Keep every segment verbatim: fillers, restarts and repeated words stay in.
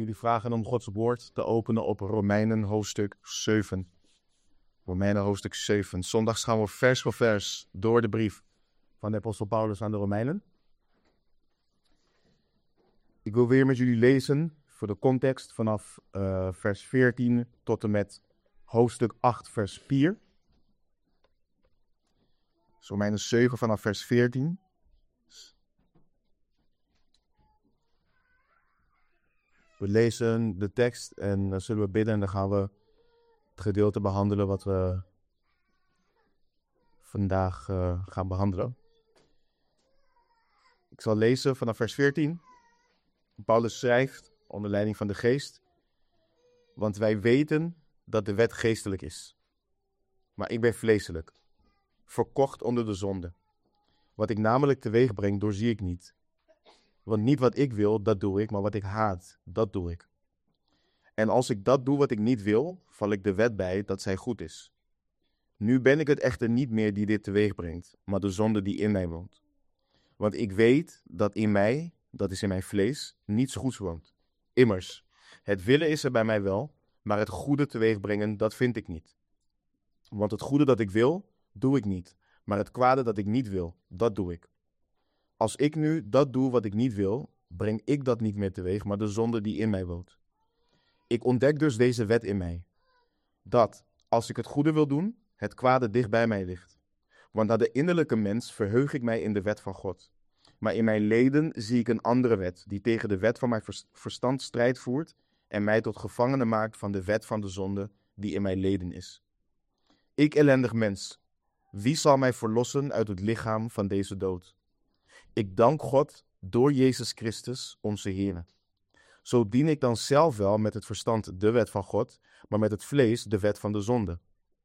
jullie vragen om Gods woord te openen op Romeinen hoofdstuk zeven. Romeinen hoofdstuk zeven. Zondags gaan we vers voor vers door de brief van de apostel Paulus aan de Romeinen. Ik wil weer met jullie lezen voor de context vanaf uh, vers veertien tot en met hoofdstuk acht vers vier. Dus Romeinen zeven vanaf vers veertien. We lezen de tekst en dan zullen we bidden en dan gaan we het gedeelte behandelen wat we vandaag uh, gaan behandelen. Ik zal lezen vanaf vers veertien. Paulus schrijft onder leiding van de geest. Want wij weten dat de wet geestelijk is. Maar ik ben vleeselijk. Verkocht onder de zonde. Wat ik namelijk teweeg breng, doorzie ik niet. Want niet wat ik wil, dat doe ik, maar wat ik haat, dat doe ik. En als ik dat doe wat ik niet wil, val ik de wet bij dat zij goed is. Nu ben ik het echter niet meer die dit teweeg brengt, maar de zonde die in mij woont. Want ik weet dat in mij, dat is in mijn vlees, niets goeds woont. Immers, het willen is er bij mij wel, maar het goede teweeg brengen, dat vind ik niet. Want het goede dat ik wil, doe ik niet, maar het kwade dat ik niet wil, dat doe ik. Als ik nu dat doe wat ik niet wil, breng ik dat niet meer teweeg, maar de zonde die in mij woont. Ik ontdek dus deze wet in mij. Dat, als ik het goede wil doen, het kwade dicht bij mij ligt. Want naar de innerlijke mens verheug ik mij in de wet van God. Maar in mijn leden zie ik een andere wet, die tegen de wet van mijn verstand strijd voert en mij tot gevangene maakt van de wet van de zonde die in mijn leden is. Ik ellendig mens, wie zal mij verlossen uit het lichaam van deze dood? Ik dank God door Jezus Christus, onze Heer. Zo dien ik dan zelf wel met het verstand de wet van God, maar met het vlees de wet van de zonde.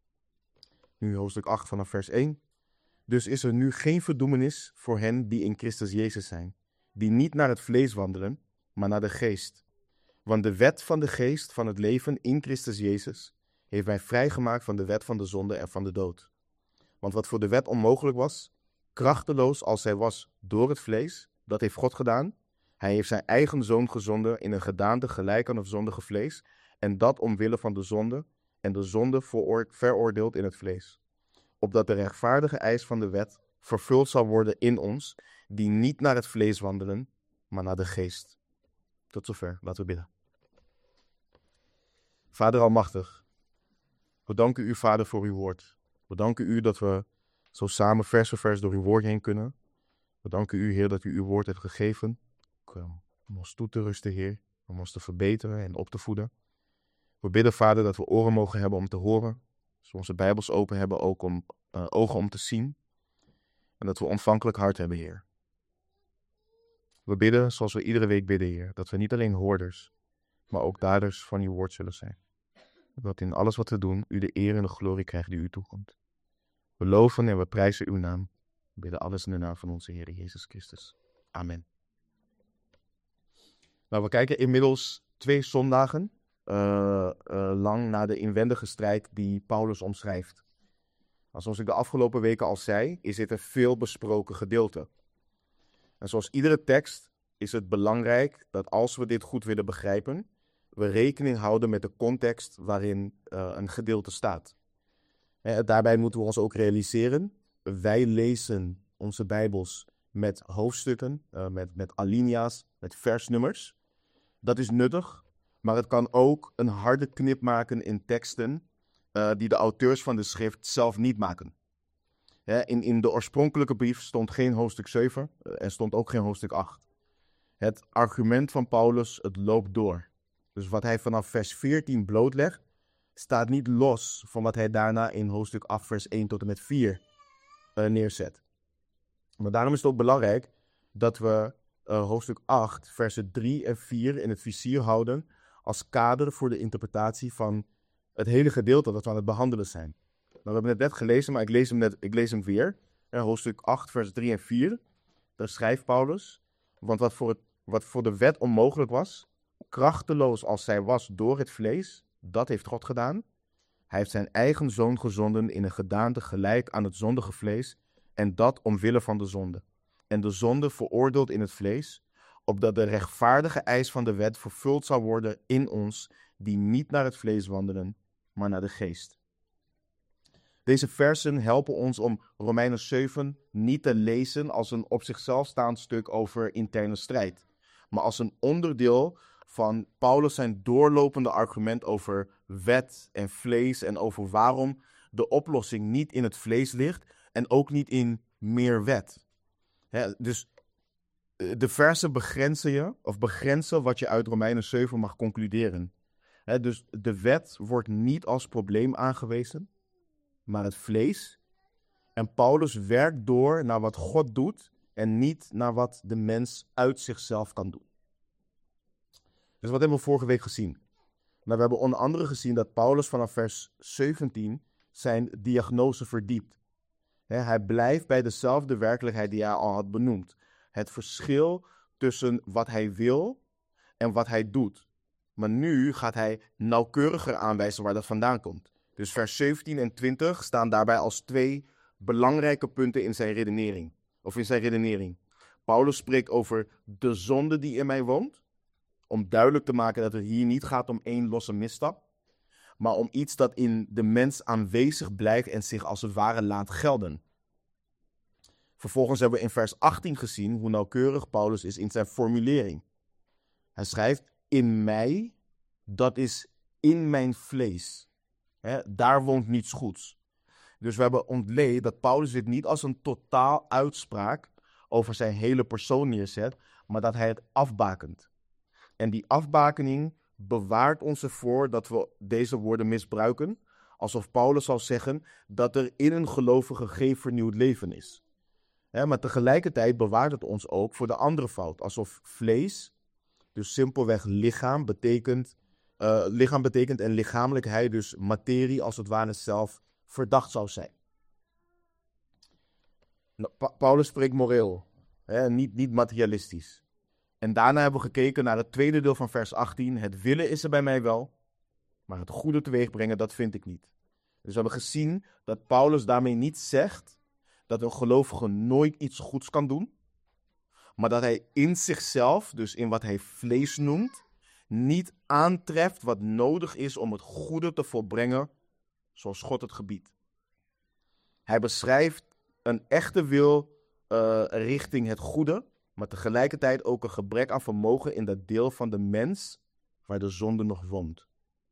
Nu hoofdstuk acht vanaf vers één. Dus is er nu geen verdoemenis voor hen die in Christus Jezus zijn, die niet naar het vlees wandelen, maar naar de geest. Want de wet van de geest van het leven in Christus Jezus heeft mij vrijgemaakt van de wet van de zonde en van de dood. Want wat voor de wet onmogelijk was, krachteloos als zij was door het vlees, dat heeft God gedaan. Hij heeft zijn eigen zoon gezonden in een gedaante gelijk aan het zondige vlees, en dat omwille van de zonde, en de zonde veroor- veroordeeld in het vlees. Opdat de rechtvaardige eis van de wet vervuld zal worden in ons, die niet naar het vlees wandelen, maar naar de geest. Tot zover, laten we bidden. Vader almachtig, we danken u, Vader, voor uw woord. We danken u dat we zo samen vers voor vers door uw woord heen kunnen. We danken u, Heer, dat u uw woord hebt gegeven om ons toe te rusten, Heer, om ons te verbeteren en op te voeden. We bidden, Vader, dat we oren mogen hebben om te horen, dat we onze Bijbels open hebben, ook om uh, ogen om te zien, en dat we ontvankelijk hart hebben, Heer. We bidden, zoals we iedere week bidden, Heer, dat we niet alleen hoorders, maar ook daders van uw woord zullen zijn. Dat in alles wat we doen, u de eer en de glorie krijgt die u toekomt. We loven en we prijzen uw naam. We bidden alles in de naam van onze Heer Jezus Christus. Amen. Nou, we kijken inmiddels twee zondagen uh, uh, lang naar de inwendige strijd die Paulus omschrijft. Nou, zoals ik de afgelopen weken al zei, is dit een veel besproken gedeelte. En zoals iedere tekst is het belangrijk dat als we dit goed willen begrijpen, we rekening houden met de context waarin uh, een gedeelte staat. He, daarbij moeten we ons ook realiseren, wij lezen onze Bijbels met hoofdstukken, uh, met, met alinea's, met versnummers. Dat is nuttig, maar het kan ook een harde knip maken in teksten uh, die de auteurs van de schrift zelf niet maken. He, in, in de oorspronkelijke brief stond geen hoofdstuk zeven uh, en stond ook geen hoofdstuk acht. Het argument van Paulus, het loopt door. Dus wat hij vanaf vers veertien blootlegt, staat niet los van wat hij daarna in hoofdstuk acht vers één tot en met vier uh, neerzet. Maar daarom is het ook belangrijk dat we uh, hoofdstuk acht versen drie en vier in het vizier houden als kader voor de interpretatie van het hele gedeelte dat we aan het behandelen zijn. Nou, we hebben het net gelezen, maar ik lees hem, net, ik lees hem weer. Ja, hoofdstuk acht vers drie en vier. Daar schrijft Paulus, want wat voor, het, wat voor de wet onmogelijk was, krachteloos als zij was door het vlees, dat heeft God gedaan. Hij heeft zijn eigen zoon gezonden in een gedaante gelijk aan het zondige vlees, en dat omwille van de zonde. En de zonde veroordeeld in het vlees, opdat de rechtvaardige eis van de wet vervuld zou worden in ons, die niet naar het vlees wandelen, maar naar de geest. Deze versen helpen ons om Romeinen zeven niet te lezen als een op zichzelf staand stuk over interne strijd, maar als een onderdeel van Paulus zijn doorlopende argument over wet en vlees en over waarom de oplossing niet in het vlees ligt en ook niet in meer wet. He, dus de versen begrenzen je, of begrenzen wat je uit Romeinen zeven mag concluderen. He, dus de wet wordt niet als probleem aangewezen, maar het vlees. En Paulus werkt door naar wat God doet en niet naar wat de mens uit zichzelf kan doen. Dus wat hebben we vorige week gezien? Nou, we hebben onder andere gezien dat Paulus vanaf vers zeventien zijn diagnose verdiept. He, hij blijft bij dezelfde werkelijkheid die hij al had benoemd. Het verschil tussen wat hij wil en wat hij doet. Maar nu gaat hij nauwkeuriger aanwijzen waar dat vandaan komt. Dus vers zeventien en twintig staan daarbij als twee belangrijke punten in zijn redenering. Of in zijn redenering. Paulus spreekt over de zonde die in mij woont. Om duidelijk te maken dat het hier niet gaat om één losse misstap. Maar om iets dat in de mens aanwezig blijft en zich als het ware laat gelden. Vervolgens hebben we in vers achttien gezien hoe nauwkeurig Paulus is in zijn formulering. Hij schrijft, in mij, dat is in mijn vlees. He, daar woont niets goeds. Dus we hebben ontleed dat Paulus dit niet als een totaal uitspraak over zijn hele persoon neerzet, maar dat hij het afbakent. En die afbakening bewaart ons ervoor dat we deze woorden misbruiken, alsof Paulus zal zeggen dat er in een gelovige geen vernieuwd leven is. He, maar tegelijkertijd bewaart het ons ook voor de andere fout, alsof vlees, dus simpelweg lichaam, betekent, uh, lichaam betekent en lichamelijkheid, dus materie als het ware zelf, verdacht zou zijn. Nou, pa- Paulus spreekt moreel, hè, niet, niet materialistisch. En daarna hebben we gekeken naar het tweede deel van vers achttien. Het willen is er bij mij wel, maar het goede teweeg brengen, dat vind ik niet. Dus we hebben gezien dat Paulus daarmee niet zegt dat een gelovige nooit iets goeds kan doen, maar dat hij in zichzelf, dus in wat hij vlees noemt, niet aantreft wat nodig is om het goede te volbrengen zoals God het gebiedt. Hij beschrijft een echte wil uh, richting het goede, maar tegelijkertijd ook een gebrek aan vermogen in dat deel van de mens waar de zonde nog woont.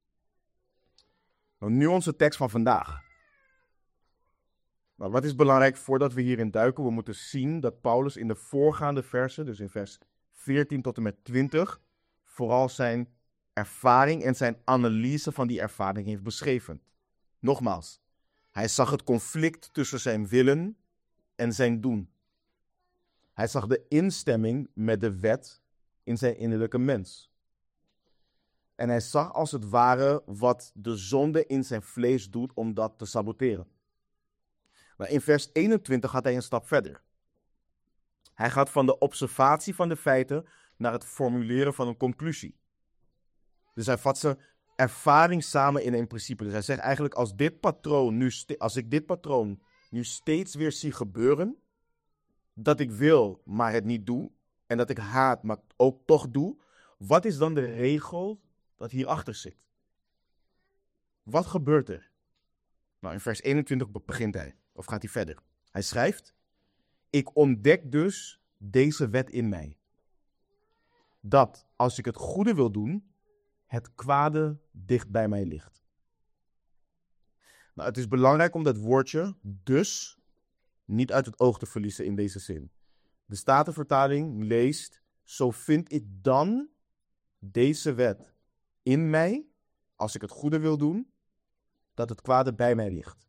Nou, nu onze tekst van vandaag. Nou, wat is belangrijk voordat we hierin duiken? We moeten zien dat Paulus in de voorgaande versen, dus in vers veertien tot en met twintig, vooral zijn ervaring en zijn analyse van die ervaring heeft beschreven. Nogmaals, hij zag het conflict tussen zijn willen en zijn doen. Hij zag de instemming met de wet in zijn innerlijke mens. En hij zag als het ware wat de zonde in zijn vlees doet om dat te saboteren. Maar in vers eenentwintig gaat hij een stap verder. Hij gaat van de observatie van de feiten naar het formuleren van een conclusie. Dus hij vat zijn ervaring samen in een principe. Dus hij zegt eigenlijk, als, dit patroon nu ste- als ik dit patroon nu steeds weer zie gebeuren, dat ik wil, maar het niet doe, en dat ik haat, maar ook toch doe, wat is dan de regel dat hierachter zit? Wat gebeurt er? Nou, in vers eenentwintig begint hij, of gaat hij verder. Hij schrijft, ik ontdek dus deze wet in mij. Dat, als ik het goede wil doen, het kwade dicht bij mij ligt. Nou, het is belangrijk om dat woordje dus niet uit het oog te verliezen in deze zin. De Statenvertaling leest, zo vind ik dan deze wet in mij, als ik het goede wil doen, dat het kwade bij mij ligt.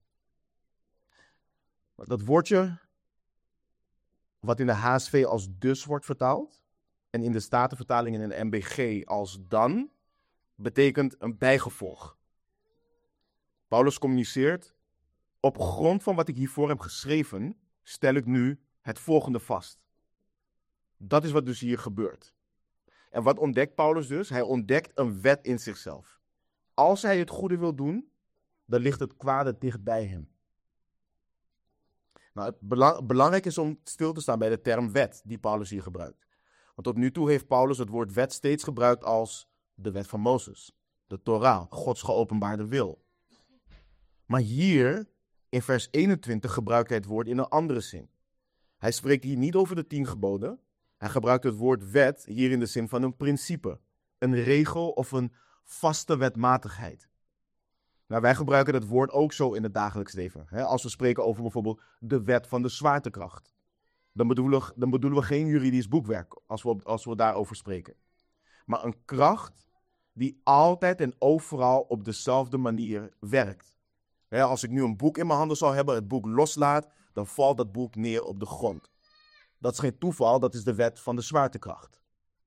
Dat woordje, wat in de H S V als dus wordt vertaald, en in de Statenvertaling en in de M B G als dan, betekent een bijgevolg. Paulus communiceert, op grond van wat ik hiervoor heb geschreven, stel ik nu het volgende vast. Dat is wat dus hier gebeurt. En wat ontdekt Paulus dus? Hij ontdekt een wet in zichzelf. Als hij het goede wil doen, dan ligt het kwade dicht bij hem. Nou, het belang, belangrijk is om stil te staan bij de term wet die Paulus hier gebruikt. Want tot nu toe heeft Paulus het woord wet steeds gebruikt als de wet van Mozes. De Torah, Gods geopenbaarde wil. Maar hier, in vers eenentwintig, gebruikt hij het woord in een andere zin. Hij spreekt hier niet over de tien geboden. Hij gebruikt het woord wet hier in de zin van een principe. Een regel of een vaste wetmatigheid. Nou, wij gebruiken het woord ook zo in het dagelijks leven. Hè? Als we spreken over bijvoorbeeld de wet van de zwaartekracht. Dan bedoelen, we, dan bedoelen we geen juridisch boekwerk als we, als we daarover spreken. Maar een kracht die altijd en overal op dezelfde manier werkt. Hè, als ik nu een boek in mijn handen zou hebben, het boek loslaat, dan valt dat boek neer op de grond. Dat is geen toeval, dat is de wet van de zwaartekracht.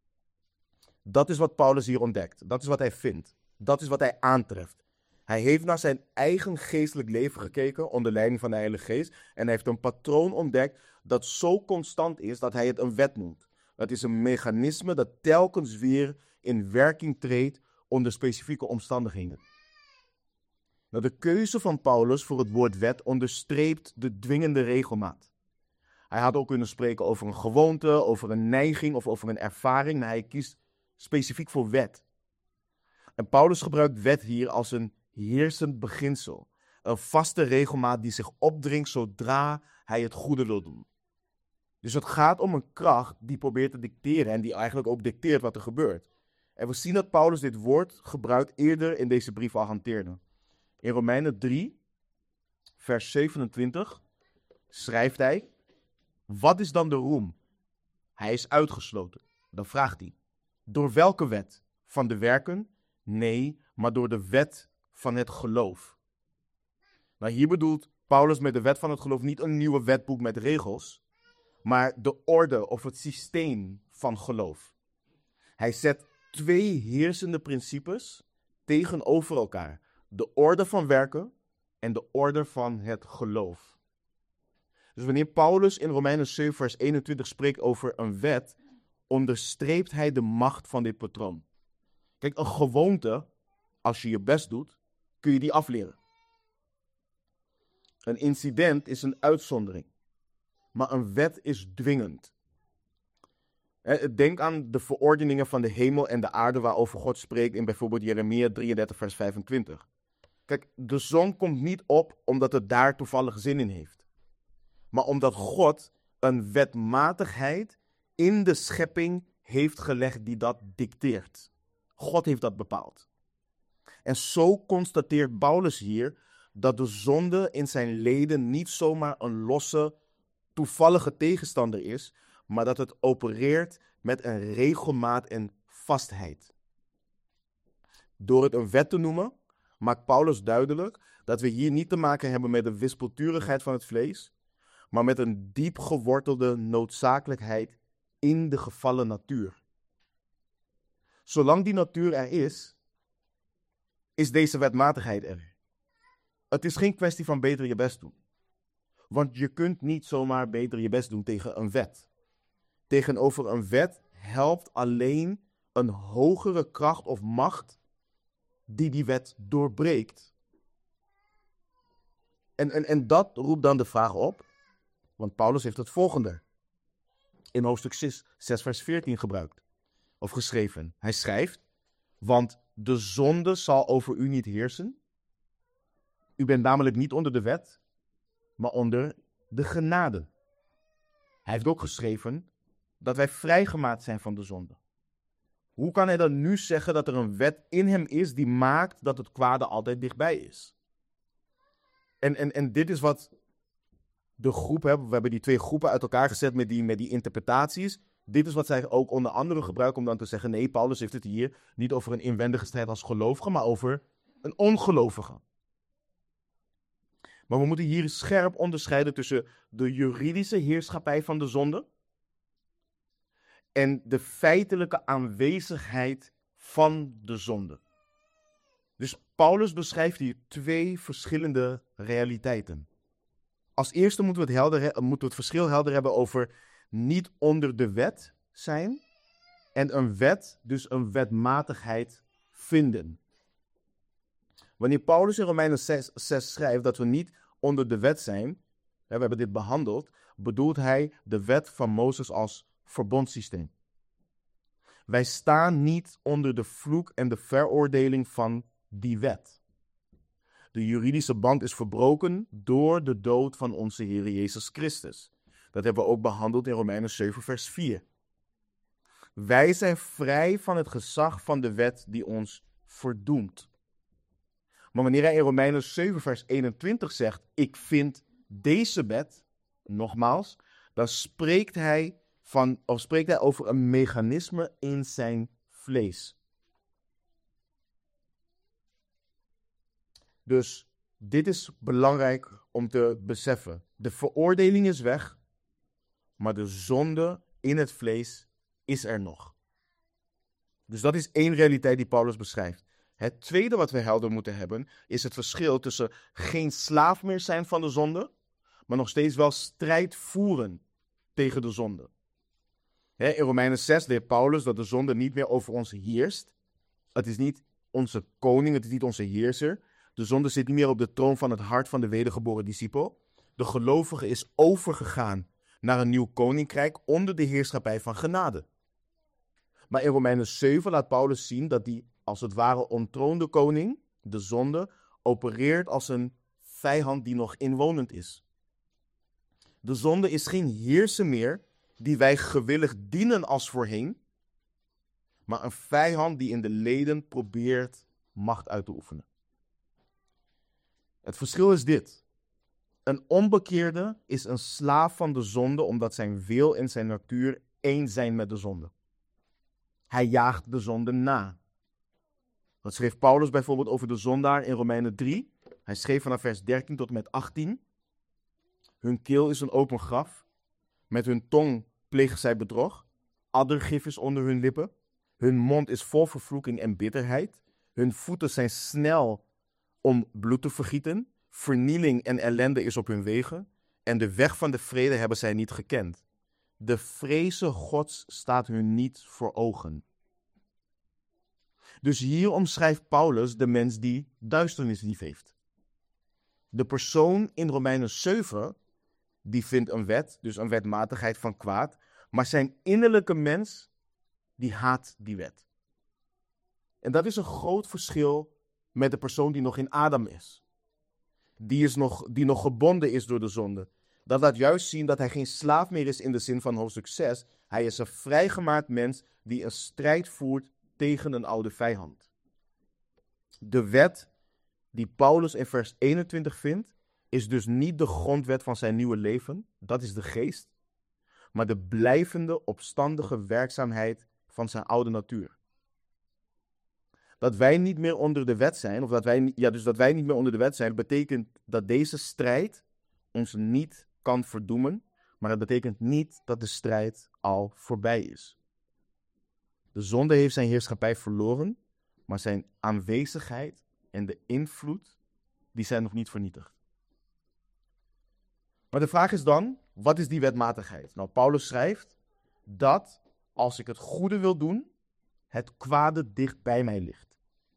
Dat is wat Paulus hier ontdekt. Dat is wat hij vindt. Dat is wat hij aantreft. Hij heeft naar zijn eigen geestelijk leven gekeken onder leiding van de Heilige Geest. En hij heeft een patroon ontdekt dat zo constant is dat hij het een wet noemt. Het is een mechanisme dat telkens weer in werking treedt onder specifieke omstandigheden. Nou, de keuze van Paulus voor het woord wet onderstreept de dwingende regelmaat. Hij had ook kunnen spreken over een gewoonte, over een neiging of over een ervaring, maar hij kiest specifiek voor wet. En Paulus gebruikt wet hier als een heersend beginsel. Een vaste regelmaat die zich opdringt zodra hij het goede wil doen. Dus het gaat om een kracht die probeert te dicteren en die eigenlijk ook dicteert wat er gebeurt. En we zien dat Paulus dit woord gebruikt eerder in deze brief al hanteerde. In Romeinen drie, vers zevenentwintig, schrijft hij: wat is dan de roem? Hij is uitgesloten. Dan vraagt hij: door welke wet? Van de werken? Nee, maar door de wet van het geloof. Nou, hier bedoelt Paulus met de wet van het geloof niet een nieuwe wetboek met regels, maar de orde of het systeem van geloof. Hij zet twee heersende principes tegenover elkaar. De orde van werken en de orde van het geloof. Dus wanneer Paulus in Romeinen zeven vers eenentwintig spreekt over een wet, onderstreept hij de macht van dit patroon. Kijk, een gewoonte, als je je best doet, kun je die afleren. Een incident is een uitzondering, maar een wet is dwingend. Denk aan de verordeningen van de hemel en de aarde waarover God spreekt in bijvoorbeeld Jeremia drieëndertig vers vijfentwintig. Kijk, de zon komt niet op omdat het daar toevallig zin in heeft. Maar omdat God een wetmatigheid in de schepping heeft gelegd die dat dicteert. God heeft dat bepaald. En zo constateert Paulus hier dat de zonde in zijn leden niet zomaar een losse, toevallige tegenstander is, maar dat het opereert met een regelmaat en vastheid. Door het een wet te noemen, maakt Paulus duidelijk dat we hier niet te maken hebben met de wispelturigheid van het vlees, maar met een diep gewortelde noodzakelijkheid in de gevallen natuur. Zolang die natuur er is, is deze wetmatigheid er. Het is geen kwestie van beter je best doen. Want je kunt niet zomaar beter je best doen tegen een wet. Tegenover een wet helpt alleen een hogere kracht of macht die die wet doorbreekt. En, en, en dat roept dan de vraag op, want Paulus heeft het volgende in hoofdstuk zes, zes vers veertien gebruikt, of geschreven. Hij schrijft, want de zonde zal over u niet heersen. U bent namelijk niet onder de wet, maar onder de genade. Hij heeft ook geschreven dat wij vrijgemaakt zijn van de zonde. Hoe kan hij dan nu zeggen dat er een wet in hem is die maakt dat het kwade altijd dichtbij is? En, en, en dit is wat de groep, hè, we hebben die twee groepen uit elkaar gezet met die, met die interpretaties. Dit is wat zij ook onder andere gebruiken om dan te zeggen, nee, Paulus heeft het hier niet over een inwendige strijd als gelovige, maar over een ongelovige. Maar we moeten hier scherp onderscheiden tussen de juridische heerschappij van de zonde en de feitelijke aanwezigheid van de zonde. Dus Paulus beschrijft hier twee verschillende realiteiten. Als eerste moeten we het, helder, moeten we het verschil helder hebben over niet onder de wet zijn en een wet, dus een wetmatigheid vinden. Wanneer Paulus in Romeinen zes, zes schrijft dat we niet onder de wet zijn, we hebben dit behandeld, bedoelt hij de wet van Mozes als verbondssysteem. Wij staan niet onder de vloek en de veroordeling van die wet. De juridische band is verbroken door de dood van onze Heer Jezus Christus. Dat hebben we ook behandeld in Romeinen zeven vers vier. Wij zijn vrij van het gezag van de wet die ons verdoemt. Maar wanneer hij in Romeinen zeven vers eenentwintig zegt, ik vind deze wet, nogmaals, dan spreekt hij, van, of spreekt hij over een mechanisme in zijn vlees. Dus dit is belangrijk om te beseffen. De veroordeling is weg, maar de zonde in het vlees is er nog. Dus dat is één realiteit die Paulus beschrijft. Het tweede wat we helder moeten hebben, is het verschil tussen geen slaaf meer zijn van de zonde, maar nog steeds wel strijd voeren tegen de zonde. He, in Romeinen zes leert Paulus dat de zonde niet meer over ons heerst. Het is niet onze koning, het is niet onze heerser. De zonde zit niet meer op de troon van het hart van de wedergeboren discipel. De gelovige is overgegaan naar een nieuw koninkrijk onder de heerschappij van genade. Maar in Romeinen zeven laat Paulus zien dat die als het ware ontroonde koning, de zonde, opereert als een vijand die nog inwonend is. De zonde is geen heerser meer die wij gewillig dienen als voorheen, maar een vijand die in de leden probeert macht uit te oefenen. Het verschil is dit. Een onbekeerde is een slaaf van de zonde omdat zijn wil en zijn natuur één zijn met de zonde. Hij jaagt de zonde na. Dat schreef Paulus bijvoorbeeld over de zondaar in Romeinen drie. Hij schreef vanaf vers dertien tot en met achttien. Hun keel is een open graf. Met hun tong plegen zij bedrog. Addergif is onder hun lippen. Hun mond is vol vervloeking en bitterheid. Hun voeten zijn snel om bloed te vergieten. Vernieling en ellende is op hun wegen. En de weg van de vrede hebben zij niet gekend. De vreze Gods staat hun niet voor ogen. Dus hier omschrijft Paulus de mens die duisternis lief heeft. De persoon in Romeinen zeven, die vindt een wet, dus een wetmatigheid van kwaad, maar zijn innerlijke mens, die haat die wet. En dat is een groot verschil met de persoon die nog in Adam is. Die, is nog, die nog gebonden is door de zonde. Dat laat juist zien dat hij geen slaaf meer is in de zin van hoofdstuk zes. Hij is een vrijgemaakt mens die een strijd voert tegen een oude vijand. De wet die Paulus in vers eenentwintig vindt, is dus niet de grondwet van zijn nieuwe leven, dat is de geest, maar de blijvende, opstandige werkzaamheid van zijn oude natuur. Dat wij niet meer onder de wet zijn, of dat wij, ja, dus dat wij niet meer onder de wet zijn, betekent dat deze strijd ons niet kan verdoemen, maar het betekent niet dat de strijd al voorbij is. De zonde heeft zijn heerschappij verloren, maar zijn aanwezigheid en de invloed, die zijn nog niet vernietigd. Maar de vraag is dan, wat is die wetmatigheid? Nou, Paulus schrijft dat als ik het goede wil doen, het kwade dicht bij mij ligt.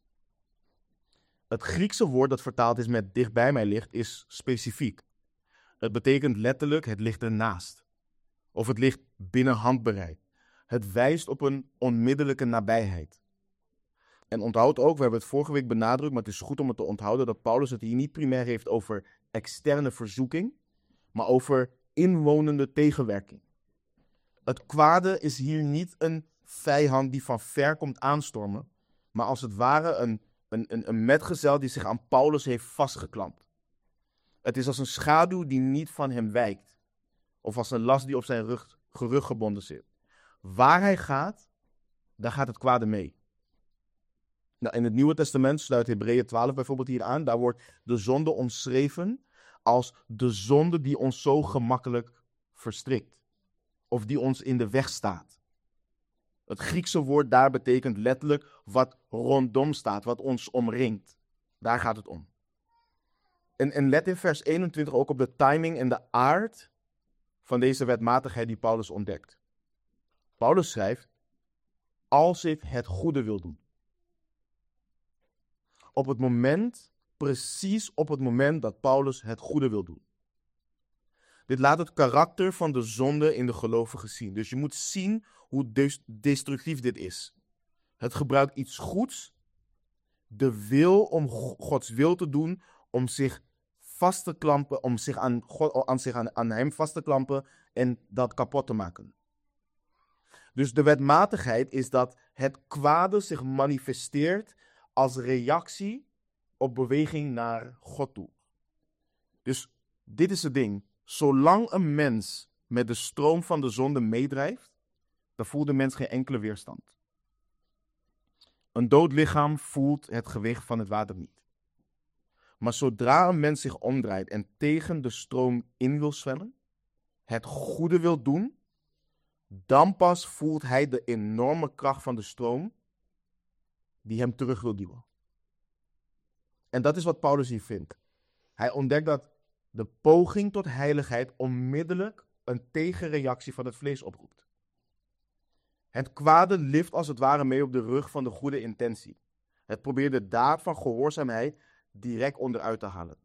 Het Griekse woord dat vertaald is met dicht bij mij ligt, is specifiek. Het betekent letterlijk, het ligt ernaast. Of het ligt binnen handbereik. Het wijst op een onmiddellijke nabijheid. En onthoud ook, we hebben het vorige week benadrukt, maar het is goed om het te onthouden, dat Paulus het hier niet primair heeft over externe verzoeking, maar over inwonende tegenwerking. Het kwade is hier niet een vijand die van ver komt aanstormen, maar als het ware een, een, een, een metgezel die zich aan Paulus heeft vastgeklampt. Het is als een schaduw die niet van hem wijkt, of als een last die op zijn rug, gerug gebonden zit. Waar hij gaat, daar gaat het kwade mee. Nou, in het Nieuwe Testament sluit Hebreeën twaalf bijvoorbeeld hier aan. Daar wordt de zonde omschreven als de zonde die ons zo gemakkelijk verstrikt. Of die ons in de weg staat. Het Griekse woord daar betekent letterlijk wat rondom staat, wat ons omringt. Daar gaat het om. En, en let in vers eenentwintig ook op de timing en de aard van deze wetmatigheid die Paulus ontdekt. Paulus schrijft, als ik het goede wil doen. Op het moment, precies op het moment dat Paulus het goede wil doen. Dit laat het karakter van de zonde in de gelovige zien. Dus je moet zien hoe des- destructief dit is. Het gebruikt iets goeds, de wil om Gods wil te doen, om zich vast te klampen, om zich aan, God, aan, zich aan, aan hem vast te klampen en dat kapot te maken. Dus de wetmatigheid is dat het kwade zich manifesteert als reactie op beweging naar God toe. Dus dit is het ding. Zolang een mens met de stroom van de zonde meedrijft, dan voelt de mens geen enkele weerstand. Een dood lichaam voelt het gewicht van het water niet. Maar zodra een mens zich omdraait en tegen de stroom in wil zwemmen, het goede wil doen, dan pas voelt hij de enorme kracht van de stroom die hem terug wil duwen. En dat is wat Paulus hier vindt. Hij ontdekt dat de poging tot heiligheid onmiddellijk een tegenreactie van het vlees oproept. Het kwade lift als het ware mee op de rug van de goede intentie. Het probeert de daad van gehoorzaamheid direct onderuit te halen.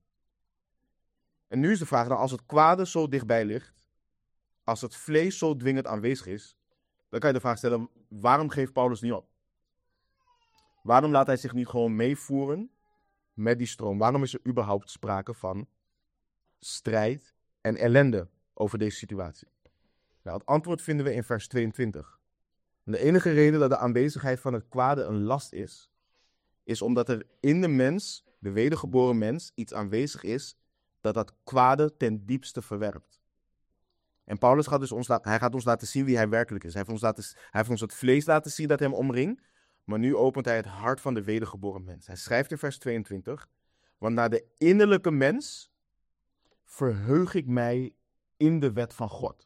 En nu is de vraag, dan als het kwade zo dichtbij ligt, als het vlees zo dwingend aanwezig is, dan kan je de vraag stellen, waarom geeft Paulus niet op? Waarom laat hij zich niet gewoon meevoeren met die stroom? Waarom is er überhaupt sprake van strijd en ellende over deze situatie? Nou, het antwoord vinden we in vers tweeëntwintig. En de enige reden dat de aanwezigheid van het kwade een last is, is omdat er in de mens, de wedergeboren mens, iets aanwezig is dat dat kwade ten diepste verwerpt. En Paulus gaat dus ons, hij gaat ons laten zien wie hij werkelijk is. Hij heeft, ons laten, hij heeft ons het vlees laten zien dat hem omringt, maar nu opent hij het hart van de wedergeboren mens. Hij schrijft in vers tweeëntwintig, want naar de innerlijke mens verheug ik mij in de wet van God.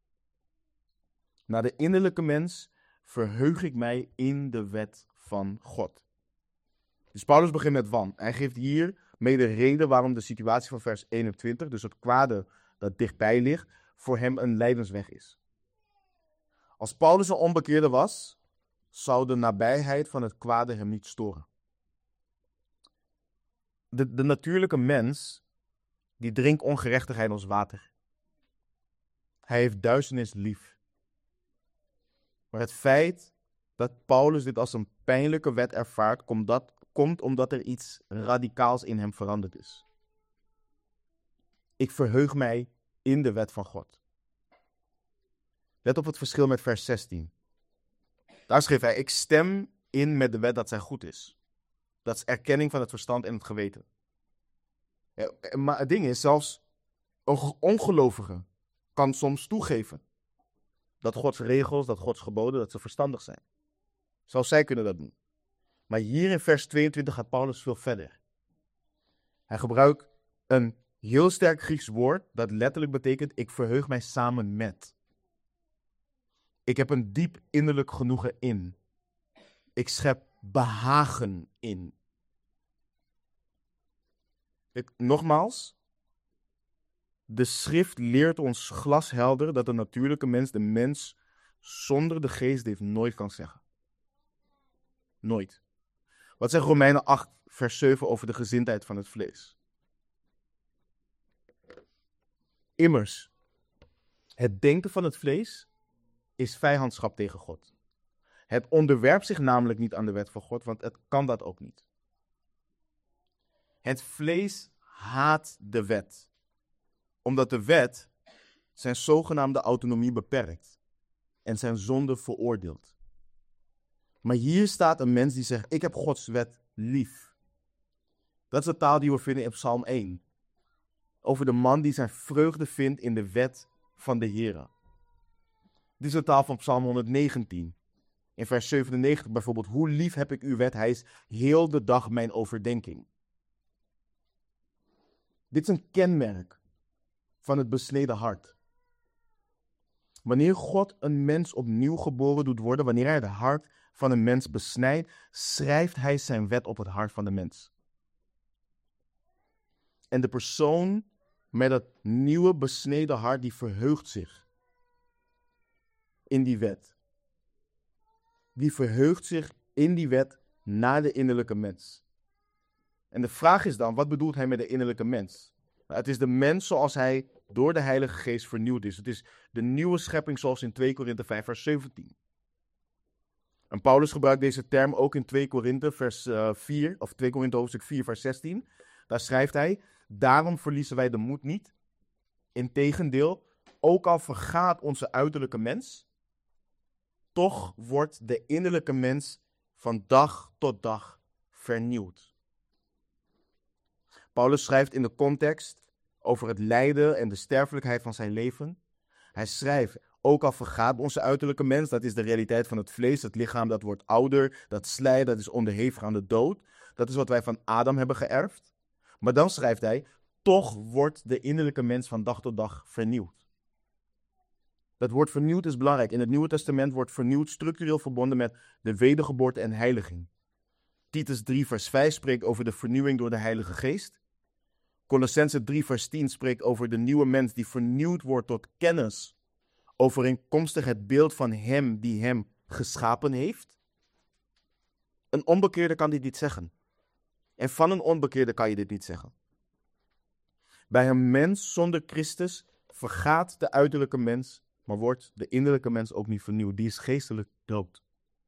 Naar de innerlijke mens verheug ik mij in de wet van God. Dus Paulus begint met want. Hij geeft hier mee de reden waarom de situatie van vers eenentwintig, dus het kwade dat dichtbij ligt, voor hem een lijdensweg is. Als Paulus een onbekeerde was, zou de nabijheid van het kwade hem niet storen. De, de natuurlijke mens, die drinkt ongerechtigheid als water. Hij heeft duisternis lief. Maar het feit dat Paulus dit als een pijnlijke wet ervaart, komt, dat, komt omdat er iets radicaals in hem veranderd is. Ik verheug mij in de wet van God. Let op het verschil met vers zestien. Daar schreef hij, ik stem in met de wet dat zij goed is. Dat is erkenning van het verstand en het geweten. Ja, maar het ding is, zelfs een ongelovige kan soms toegeven dat Gods regels, dat Gods geboden, dat ze verstandig zijn. Zelfs zij kunnen dat doen. Maar hier in vers tweeëntwintig gaat Paulus veel verder. Hij gebruikt een heel sterk Grieks woord dat letterlijk betekent, ik verheug mij samen met. Ik heb een diep innerlijk genoegen in. Ik schep behagen in. Ik, nogmaals, de schrift leert ons glashelder dat de natuurlijke mens de mens zonder de geest heeft nooit kan zeggen. Nooit. Wat zegt Romeinen acht vers zeven over de gezindheid van het vlees? Immers, het denken van het vlees is vijandschap tegen God. Het onderwerpt zich namelijk niet aan de wet van God, want het kan dat ook niet. Het vlees haat de wet, omdat de wet zijn zogenaamde autonomie beperkt en zijn zonde veroordeelt. Maar hier staat een mens die zegt, ik heb Gods wet lief. Dat is de taal die we vinden in Psalm één. Over de man die zijn vreugde vindt in de wet van de Heere. Dit is de taal van Psalm honderdnegentien. In vers zevenennegentig bijvoorbeeld, hoe lief heb ik uw wet, hij is heel de dag mijn overdenking. Dit is een kenmerk van het besneden hart. Wanneer God een mens opnieuw geboren doet worden, wanneer hij het hart van een mens besnijdt, schrijft hij zijn wet op het hart van de mens. En de persoon met het nieuwe besneden hart, die verheugt zich in die wet. Die verheugt zich in die wet naar de innerlijke mens. En de vraag is dan, wat bedoelt hij met de innerlijke mens? Nou, het is de mens zoals hij door de Heilige Geest vernieuwd is. Het is de nieuwe schepping zoals in twee Korinthe vijf vers zeventien. En Paulus gebruikt deze term ook in twee Korinthe vers uh, vier, of twee Korinthe hoofdstuk vier vers zestien. Daar schrijft hij, daarom verliezen wij de moed niet. Integendeel, ook al vergaat onze uiterlijke mens, toch wordt de innerlijke mens van dag tot dag vernieuwd. Paulus schrijft in de context over het lijden en de sterfelijkheid van zijn leven. Hij schrijft, ook al vergaat onze uiterlijke mens, dat is de realiteit van het vlees, het lichaam dat wordt ouder, dat slijt, dat is onderhevig aan de dood. Dat is wat wij van Adam hebben geërfd. Maar dan schrijft hij, toch wordt de innerlijke mens van dag tot dag vernieuwd. Dat woord vernieuwd is belangrijk. In het Nieuwe Testament wordt vernieuwd structureel verbonden met de wedergeboorte en heiliging. Titus drie vers vijf spreekt over de vernieuwing door de Heilige Geest. Colossenzen drie vers tien spreekt over de nieuwe mens die vernieuwd wordt tot kennis, overeenkomstig het beeld van hem die hem geschapen heeft. Een onbekeerde kan dit niet zeggen. En van een onbekeerde kan je dit niet zeggen. Bij een mens zonder Christus vergaat de uiterlijke mens, maar wordt de innerlijke mens ook niet vernieuwd. Die is geestelijk dood.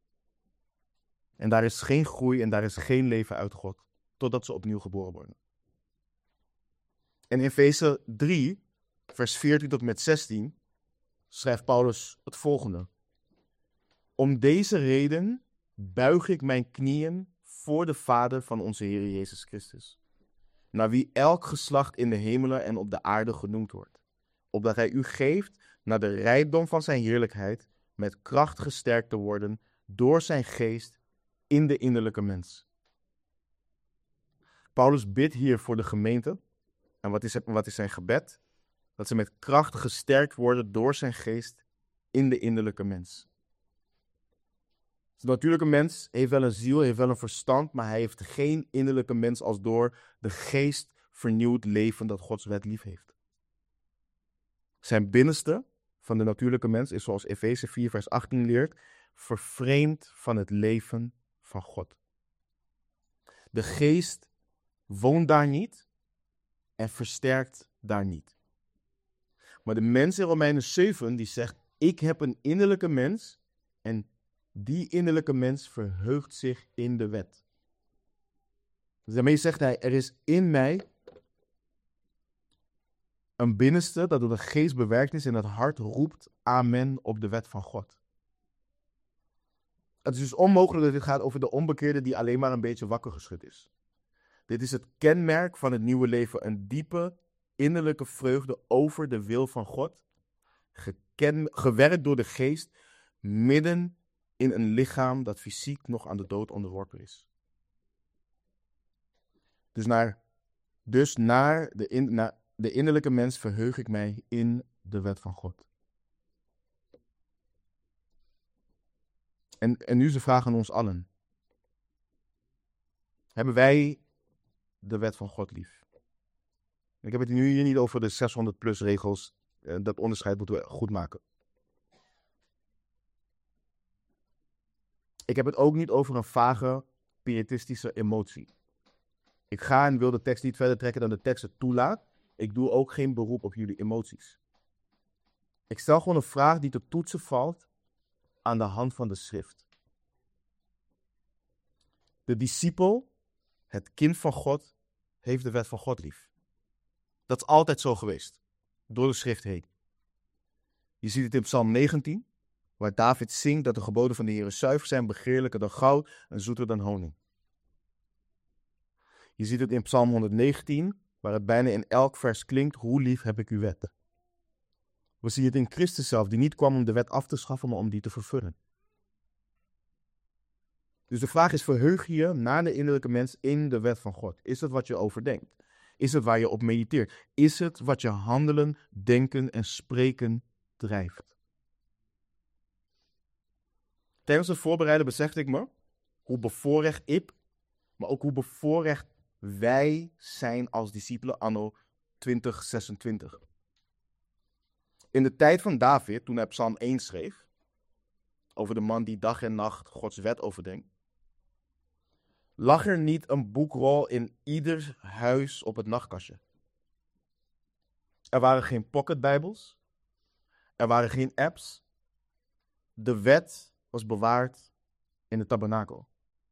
En daar is geen groei en daar is geen leven uit God, totdat ze opnieuw geboren worden. En in Efeze drie, vers veertien tot met zestien, schrijft Paulus het volgende. Om deze reden buig ik mijn knieën voor de Vader van onze Heer Jezus Christus, naar wie elk geslacht in de hemelen en op de aarde genoemd wordt, opdat hij u geeft naar de rijkdom van zijn heerlijkheid, met kracht gesterkt te worden door zijn geest in de innerlijke mens. Paulus bidt hier voor de gemeente. En wat is, het, wat is zijn gebed? Dat ze met kracht gesterkt worden door zijn geest in de innerlijke mens. De natuurlijke mens heeft wel een ziel, heeft wel een verstand, maar hij heeft geen innerlijke mens als door de geest vernieuwd leven dat Gods wet lief heeft. Zijn binnenste van de natuurlijke mens is, zoals Efeze vier vers achttien leert, vervreemd van het leven van God. De geest woont daar niet en versterkt daar niet. Maar de mens in Romeinen zeven die zegt, ik heb een innerlijke mens en die innerlijke mens verheugt zich in de wet. Dus daarmee zegt hij, er is in mij een binnenste dat door de geest bewerkt is en het hart roept amen op de wet van God. Het is dus onmogelijk dat dit gaat over de onbekeerde die alleen maar een beetje wakker geschud is. Dit is het kenmerk van het nieuwe leven, een diepe innerlijke vreugde over de wil van God, geken, gewerkt door de geest, midden in een lichaam dat fysiek nog aan de dood onderworpen is. Dus naar, dus naar, de, in, naar de innerlijke mens verheug ik mij in de wet van God. En, en nu is de vraag aan ons allen. Hebben wij de wet van God lief? Ik heb het nu hier niet over de zeshonderd plus regels. Dat onderscheid moeten we goed maken. Ik heb het ook niet over een vage, pietistische emotie. Ik ga en wil de tekst niet verder trekken dan de tekst het toelaat. Ik doe ook geen beroep op jullie emoties. Ik stel gewoon een vraag die te toetsen valt aan de hand van de schrift. De discipel, het kind van God, heeft de wet van God lief. Dat is altijd zo geweest, door de schrift heen. Je ziet het in Psalm negentien, waar David zingt dat de geboden van de Heer zuiver zijn, begeerlijker dan goud en zoeter dan honing. Je ziet het in Psalm honderdnegentien, waar het bijna in elk vers klinkt, hoe lief heb ik uw wet. We zien het in Christus zelf, die niet kwam om de wet af te schaffen, maar om die te vervullen. Dus de vraag is, verheug je naar de innerlijke mens in de wet van God? Is het wat je overdenkt? Is het waar je op mediteert? Is het wat je handelen, denken en spreken drijft? Tijdens het voorbereiden besefte ik me hoe bevoorrecht ik, maar ook hoe bevoorrecht wij zijn als discipelen anno twintig zesentwintig. In de tijd van David, toen hij Psalm één schreef, over de man die dag en nacht Gods wet overdenkt, lag er niet een boekrol in ieder huis op het nachtkastje. Er waren geen pocketbijbels, er waren geen apps. De wet was bewaard in de tabernakel.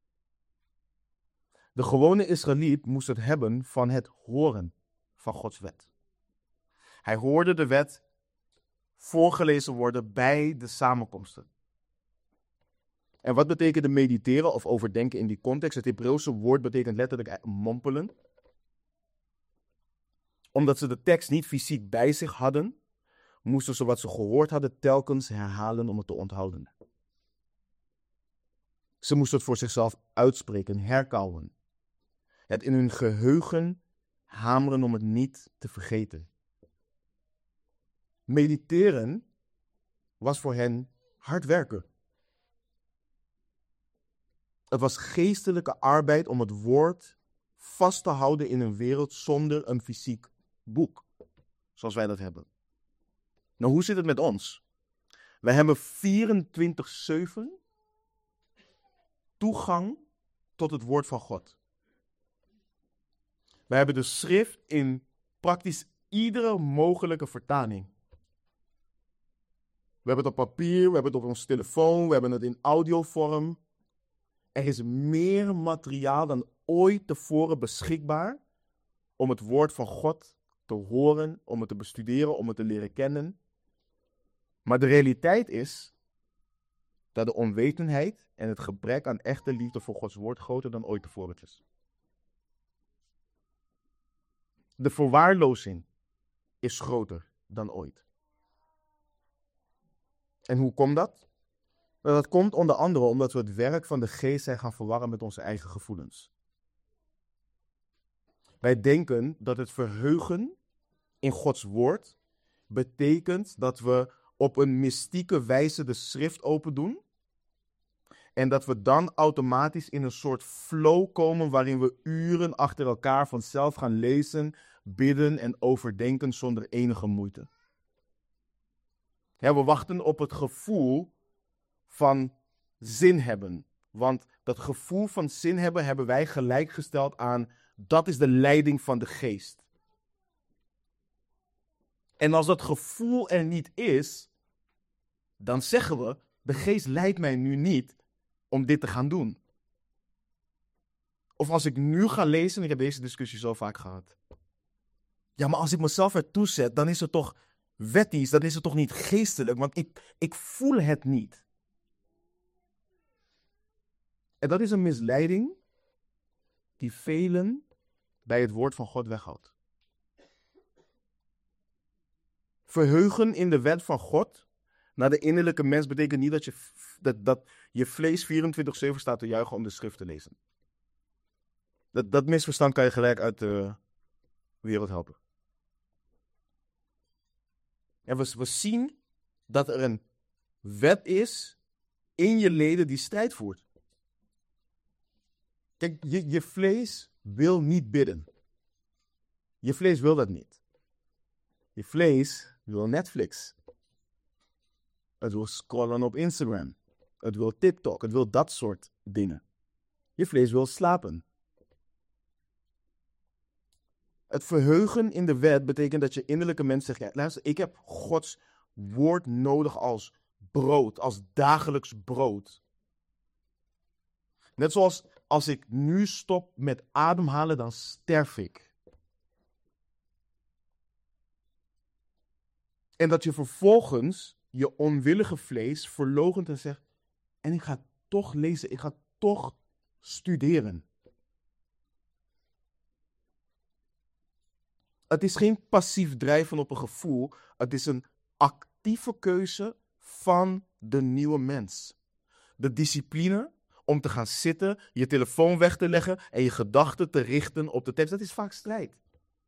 De gewone Israëliet moest het hebben van het horen van Gods wet. Hij hoorde de wet voorgelezen worden bij de samenkomsten. En wat betekende mediteren of overdenken in die context? Het Hebreeuwse woord betekent letterlijk mompelen. Omdat ze de tekst niet fysiek bij zich hadden, moesten ze wat ze gehoord hadden telkens herhalen om het te onthouden. Ze moesten het voor zichzelf uitspreken, herkauwen. Het in hun geheugen hameren om het niet te vergeten. Mediteren was voor hen hard werken. Het was geestelijke arbeid om het woord vast te houden in een wereld zonder een fysiek boek, zoals wij dat hebben. Nou, hoe zit het met ons? Wij hebben vierentwintig zeven toegang tot het woord van God. Wij hebben de schrift in praktisch iedere mogelijke vertaling. We hebben het op papier, we hebben het op ons telefoon, we hebben het in audiovorm. Er is meer materiaal dan ooit tevoren beschikbaar om het woord van God te horen, om het te bestuderen, om het te leren kennen. Maar de realiteit is dat de onwetendheid en het gebrek aan echte liefde voor Gods woord groter dan ooit tevoren is. De verwaarlozing is groter dan ooit. En hoe komt dat? Nou, dat komt onder andere omdat we het werk van de geest zijn gaan verwarren met onze eigen gevoelens. Wij denken dat het verheugen in Gods woord betekent dat we op een mystieke wijze de schrift open doen. En dat we dan automatisch in een soort flow komen waarin we uren achter elkaar vanzelf gaan lezen, bidden en overdenken zonder enige moeite. Ja, we wachten op het gevoel van zin hebben. Want dat gevoel van zin hebben, hebben wij gelijkgesteld aan, dat is de leiding van de geest. En als dat gevoel er niet is, dan zeggen we, de geest leidt mij nu niet om dit te gaan doen. Of als ik nu ga lezen, ik heb deze discussie zo vaak gehad. Ja, maar als ik mezelf ertoe zet, dan is het toch wettisch, dan is het toch niet geestelijk, want ik, ik voel het niet. En dat is een misleiding die velen bij het woord van God weghoudt. Verheugen in de wet van God naar de innerlijke mens betekent niet dat je, dat, dat je vlees vierentwintig zeven staat te juichen om de schrift te lezen. Dat, dat misverstand kan je gelijk uit de wereld helpen. En we, we zien dat er een wet is in je leden die strijd voert. Kijk, je, je vlees wil niet bidden. Je vlees wil dat niet. Je vlees wil Netflix. Het wil scrollen op Instagram. Het wil TikTok. Het wil dat soort dingen. Je vlees wil slapen. Het verheugen in de wet betekent dat je innerlijke mens zegt, ja, luister, ik heb Gods woord nodig als brood, als dagelijks brood. Net zoals als ik nu stop met ademhalen, dan sterf ik. En dat je vervolgens je onwillige vlees verloochent en zegt, en ik ga toch lezen, ik ga toch studeren. Het is geen passief drijven op een gevoel, het is een actieve keuze van de nieuwe mens. De discipline om te gaan zitten, je telefoon weg te leggen en je gedachten te richten op de tekst, dat is vaak strijd.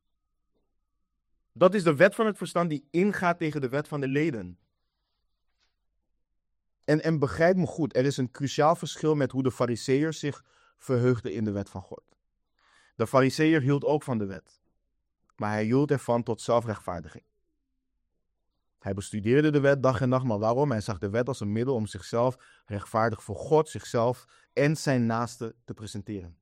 Dat is de wet van het verstand die ingaat tegen de wet van de leden. En, en begrijp me goed, er is een cruciaal verschil met hoe de Farizeeërs zich verheugden in de wet van God. De Farizeeër hield ook van de wet, maar hij hield ervan tot zelfrechtvaardiging. Hij bestudeerde de wet dag en nacht, maar waarom? Hij zag de wet als een middel om zichzelf rechtvaardig voor God, zichzelf en zijn naaste te presenteren.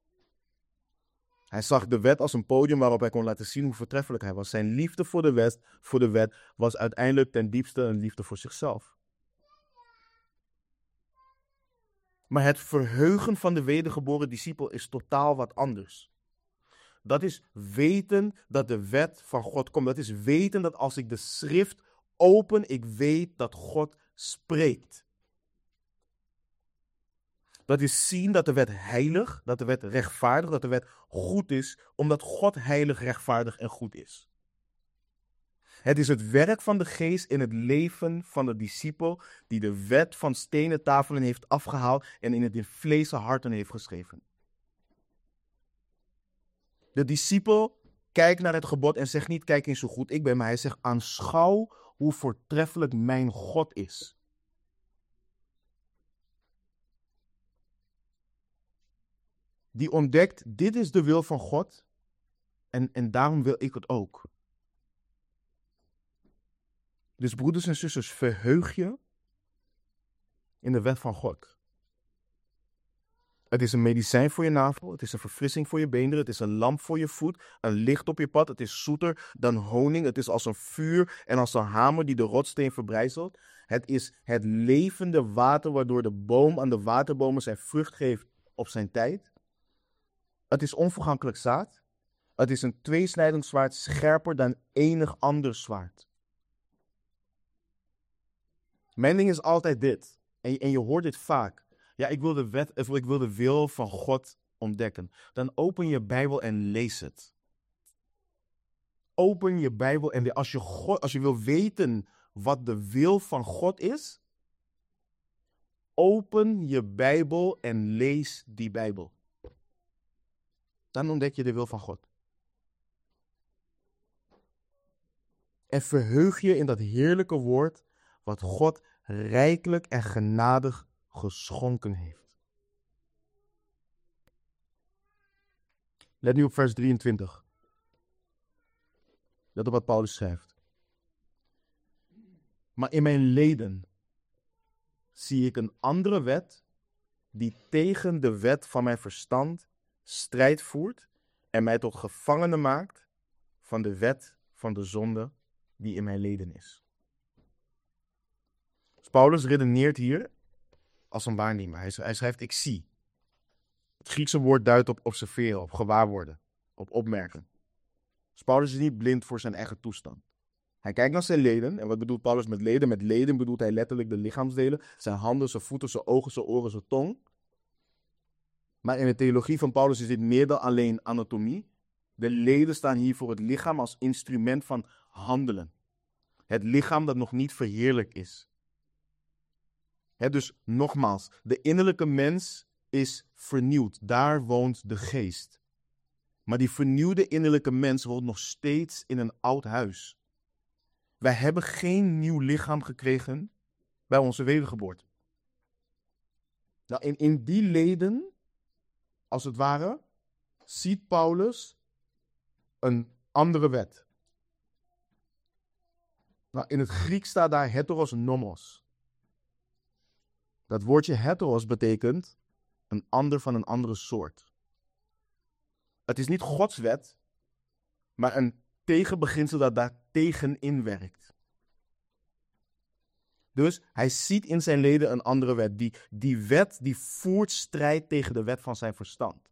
Hij zag de wet als een podium waarop hij kon laten zien hoe voortreffelijk hij was. Zijn liefde voor de wet, voor de wet was uiteindelijk ten diepste een liefde voor zichzelf. Maar het verheugen van de wedergeboren discipel is totaal wat anders. Dat is weten dat de wet van God komt. Dat is weten dat als ik de schrift open, ik weet dat God spreekt. Dat is zien dat de wet heilig, dat de wet rechtvaardig, dat de wet goed is, omdat God heilig, rechtvaardig en goed is. Het is het werk van de geest in het leven van de discipel die de wet van stenen tafelen heeft afgehaald en in het in vlees harten heeft geschreven. De discipel kijkt naar het gebod en zegt niet kijk eens hoe goed ik ben, maar hij zegt aanschouw hoe voortreffelijk mijn God is. Die ontdekt dit is de wil van God en, en daarom wil ik het ook. Dus broeders en zusters, verheug je in de wet van God. Het is een medicijn voor je navel, het is een verfrissing voor je beenderen, het is een lamp voor je voet, een licht op je pad, het is zoeter dan honing, het is als een vuur en als een hamer die de rotsteen verbrijzelt. Het is het levende water waardoor de boom aan de waterbomen zijn vrucht geeft op zijn tijd. Het is onvergankelijk zaad. Het is een tweesnijdend zwaard, scherper dan enig ander zwaard. Mijn ding is altijd dit. En je, en je hoort dit vaak. Ja, ik wil de wet, of ik wil de wil van God ontdekken. Dan open je Bijbel en lees het. Open je Bijbel en als je, God, als je wil weten wat de wil van God is, open je Bijbel en lees die Bijbel. Dan ontdek je de wil van God. En verheug je in dat heerlijke woord wat God rijkelijk en genadig geschonken heeft. Let nu op vers drieëntwintig. Let op wat Paulus schrijft. Maar in mijn leden zie ik een andere wet die tegen de wet van mijn verstand strijd voert en mij tot gevangene maakt van de wet van de zonde die in mijn leden is. Dus Paulus redeneert hier als een waarnemer. Hij, hij schrijft ik zie. Het Griekse woord duidt op observeren, op gewaarworden, op opmerken. Dus Paulus is niet blind voor zijn eigen toestand. Hij kijkt naar zijn leden. En wat bedoelt Paulus met leden? Met leden bedoelt hij letterlijk de lichaamsdelen. Zijn handen, zijn voeten, zijn ogen, zijn oren, zijn tong. Maar in de theologie van Paulus is dit meer dan alleen anatomie. De leden staan hier voor het lichaam als instrument van handelen. Het lichaam dat nog niet verheerlijk is. He, dus nogmaals, de innerlijke mens is vernieuwd. Daar woont de geest. Maar die vernieuwde innerlijke mens woont nog steeds in een oud huis. Wij hebben geen nieuw lichaam gekregen bij onze wedergeboorte. Nou, in, in die leden, als het ware, ziet Paulus een andere wet. Nou, in het Grieks staat daar heteros nomos. Dat woordje heteros betekent een ander van een andere soort. Het is niet Gods wet, maar een tegenbeginsel dat daar tegenin werkt. Dus hij ziet in zijn leden een andere wet. Die, die wet die voert strijd tegen de wet van zijn verstand.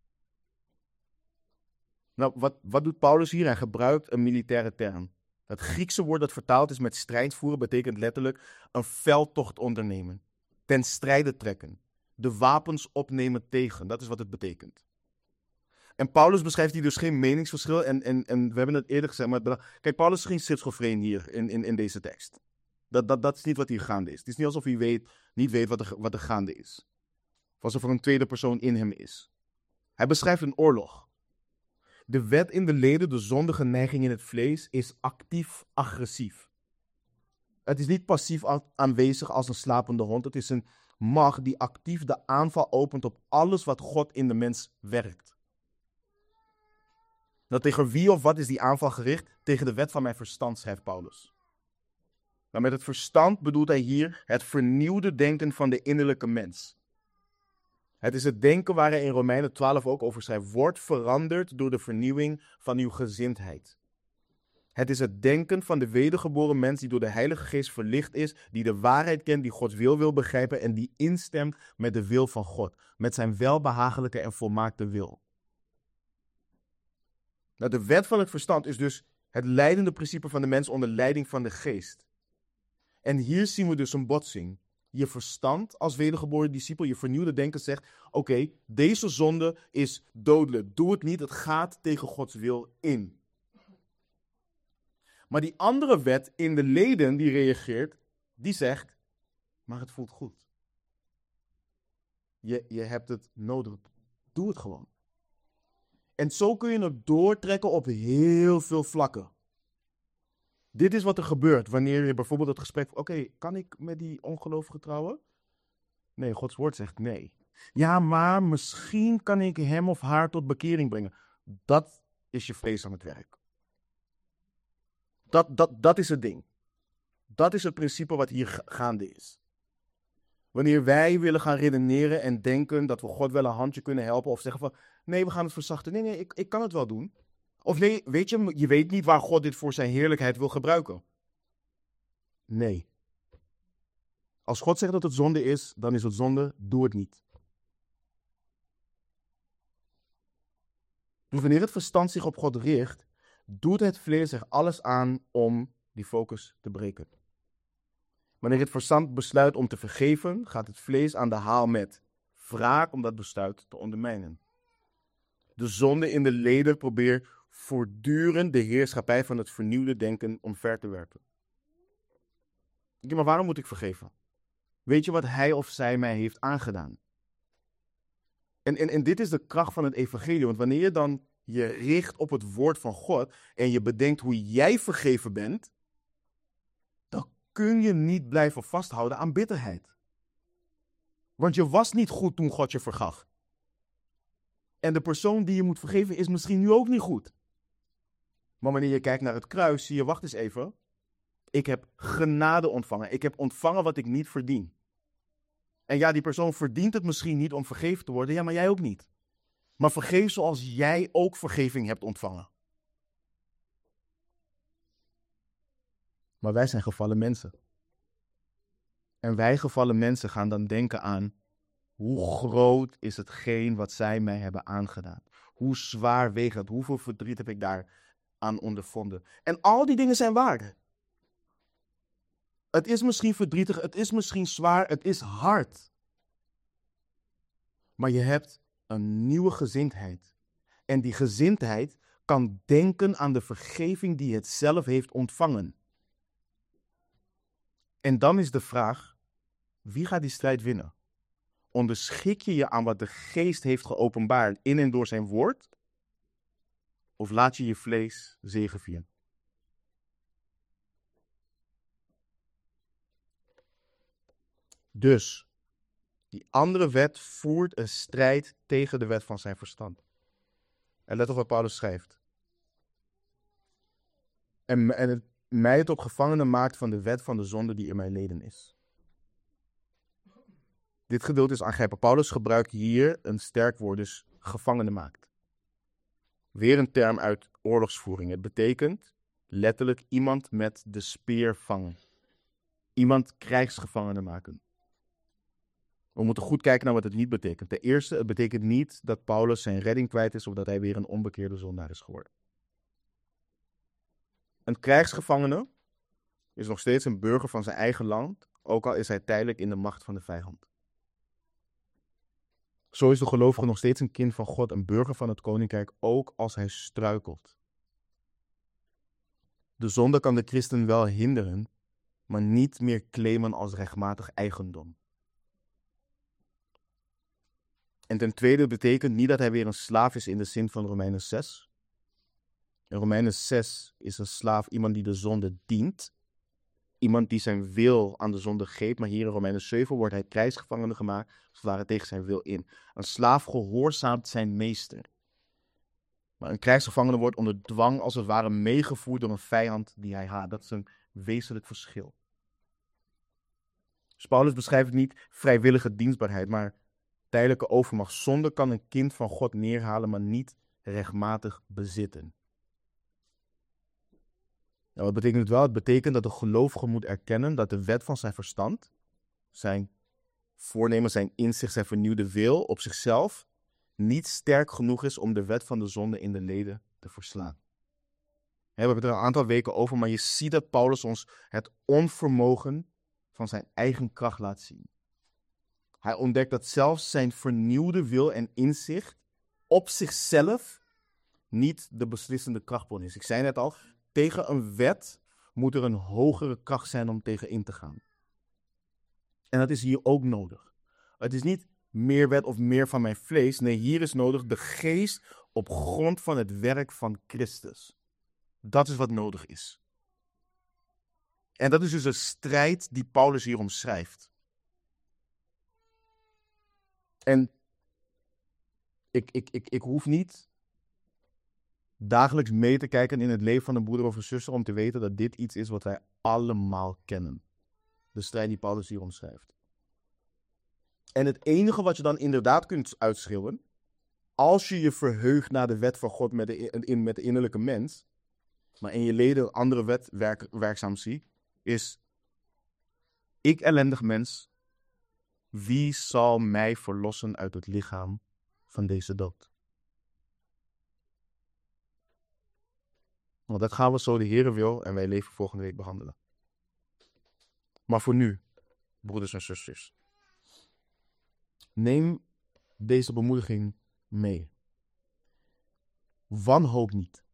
Nou, wat, wat doet Paulus hier? Hij gebruikt een militaire term. Het Griekse woord dat vertaald is met strijd voeren betekent letterlijk een veldtocht ondernemen. Ten strijde trekken. De wapens opnemen tegen. Dat is wat het betekent. En Paulus beschrijft hier dus geen meningsverschil. En, en, en we hebben het eerder gezegd. Maar kijk, Paulus is geen schizofreen hier in, in, in deze tekst. Dat, dat, dat is niet wat hier gaande is. Het is niet alsof hij weet, niet weet wat er, wat er gaande is. Of alsof er een tweede persoon in hem is. Hij beschrijft een oorlog. De wet in de leden, de zondige neiging in het vlees, is actief agressief. Het is niet passief aanwezig als een slapende hond. Het is een macht die actief de aanval opent op alles wat God in de mens werkt. Nou, tegen wie of wat is die aanval gericht? Tegen de wet van mijn verstand, schrijft Paulus. Maar met het verstand bedoelt hij hier het vernieuwde denken van de innerlijke mens. Het is het denken waar hij in Romeinen twaalf ook over schrijft. Wordt veranderd door de vernieuwing van uw gezindheid. Het is het denken van de wedergeboren mens die door de Heilige Geest verlicht is, die de waarheid kent, die Gods wil wil begrijpen en die instemt met de wil van God, met zijn welbehagelijke en volmaakte wil. Nou, de wet van het verstand is dus het leidende principe van de mens onder leiding van de Geest. En hier zien we dus een botsing. Je verstand als wedergeboren discipel, je vernieuwde denken zegt, oké, okay, deze zonde is dodelijk. Doe het niet, het gaat tegen Gods wil in. Maar die andere wet in de leden die reageert, die zegt, maar het voelt goed. Je, je hebt het nodig. Doe het gewoon. En zo kun je het doortrekken op heel veel vlakken. Dit is wat er gebeurt wanneer je bijvoorbeeld het gesprek... Oké, okay, kan ik met die ongelovige trouwen? Nee, Gods woord zegt nee. Ja, maar misschien kan ik hem of haar tot bekering brengen. Dat is je vlees aan het werk. Dat, dat, dat is het ding. Dat is het principe wat hier gaande is. Wanneer wij willen gaan redeneren en denken dat we God wel een handje kunnen helpen. Of zeggen van, nee, we gaan het verzachten. Nee, nee, ik, ik kan het wel doen. Of nee, weet je, je weet niet waar God dit voor zijn heerlijkheid wil gebruiken. Nee. Als God zegt dat het zonde is, dan is het zonde, doe het niet. Dus wanneer het verstand zich op God richt, doet het vlees er alles aan om die focus te breken. Wanneer het verstand besluit om te vergeven, gaat het vlees aan de haal met wraak om dat besluit te ondermijnen. De zonde in de leden probeert voortdurend de heerschappij van het vernieuwde denken omver te werpen. Ja, maar waarom moet ik vergeven? Weet je wat hij of zij mij heeft aangedaan? En, en, en dit is de kracht van het evangelie, want wanneer je dan je richt op het woord van God en je bedenkt hoe jij vergeven bent, dan kun je niet blijven vasthouden aan bitterheid. Want je was niet goed toen God je vergaf. En de persoon die je moet vergeven is misschien nu ook niet goed. Maar wanneer je kijkt naar het kruis, zie je, wacht eens even. Ik heb genade ontvangen. Ik heb ontvangen wat ik niet verdien. En ja, die persoon verdient het misschien niet om vergeven te worden. Ja, maar jij ook niet. Maar vergeef zoals jij ook vergeving hebt ontvangen. Maar wij zijn gevallen mensen. En wij gevallen mensen gaan dan denken aan, hoe groot is hetgeen wat zij mij hebben aangedaan? Hoe zwaar weegt het? Hoeveel verdriet heb ik daar aan ondervonden? En al die dingen zijn waar. Het is misschien verdrietig, het is misschien zwaar, het is hard. Maar je hebt een nieuwe gezindheid. En die gezindheid kan denken aan de vergeving die het zelf heeft ontvangen. En dan is de vraag, wie gaat die strijd winnen? Onderschik je je aan wat de Geest heeft geopenbaard in en door zijn woord? Of laat je je vlees zegevieren? Dus, die andere wet voert een strijd tegen de wet van zijn verstand. En let op wat Paulus schrijft. En, en het mij tot gevangene maakt van de wet van de zonde die in mijn leden is. Dit gedeelte is aangrijpend. Paulus gebruikt hier een sterk woord, dus gevangene maakt. Weer een term uit oorlogsvoering. Het betekent letterlijk iemand met de speer vangen. Iemand krijgsgevangene maken. We moeten goed kijken naar wat het niet betekent. Ten eerste, het betekent niet dat Paulus zijn redding kwijt is of dat hij weer een onbekeerde zondaar is geworden. Een krijgsgevangene is nog steeds een burger van zijn eigen land, ook al is hij tijdelijk in de macht van de vijand. Zo is de gelovige nog steeds een kind van God, een burger van het koninkrijk, ook als hij struikelt. De zonde kan de christen wel hinderen, maar niet meer claimen als rechtmatig eigendom. En ten tweede betekent niet dat hij weer een slaaf is in de zin van Romeinen zes. In Romeinen zes is een slaaf iemand die de zonde dient. Iemand die zijn wil aan de zonde geeft. Maar hier in Romeinen zeven wordt hij krijgsgevangene gemaakt, als het ware tegen zijn wil in. Een slaaf gehoorzaamt zijn meester. Maar een krijgsgevangene wordt onder dwang als het ware meegevoerd door een vijand die hij haat. Dat is een wezenlijk verschil. Dus Paulus beschrijft niet vrijwillige dienstbaarheid, maar tijdelijke overmacht. Zonde kan een kind van God neerhalen, maar niet rechtmatig bezitten. Nou, wat betekent het wel? Het betekent dat de gelovige moet erkennen dat de wet van zijn verstand, zijn voornemen, zijn inzicht, zijn vernieuwde wil op zichzelf niet sterk genoeg is om de wet van de zonde in de leden te verslaan. We hebben het er een aantal weken over, maar je ziet dat Paulus ons het onvermogen van zijn eigen kracht laat zien. Hij ontdekt dat zelfs zijn vernieuwde wil en inzicht op zichzelf niet de beslissende krachtbron is. Ik zei net al, tegen een wet moet er een hogere kracht zijn om tegen in te gaan. En dat is hier ook nodig. Het is niet meer wet of meer van mijn vlees. Nee, hier is nodig de geest op grond van het werk van Christus. Dat is wat nodig is. En dat is dus een strijd die Paulus hier omschrijft. En ik, ik, ik, ik hoef niet dagelijks mee te kijken in het leven van een broeder of een zuster om te weten dat dit iets is wat wij allemaal kennen. De strijd die Paulus hier omschrijft. En het enige wat je dan inderdaad kunt uitschreeuwen, als je je verheugt naar de wet van God met de, in, met de innerlijke mens, maar in je leden een andere wet werk, werkzaam zie, is: ik ellendig mens, wie zal mij verlossen uit het lichaam van deze dood? Want dat gaan we zo de Heere wil en wij leven volgende week behandelen. Maar voor nu, broeders en zusters, neem deze bemoediging mee. Wanhoop niet.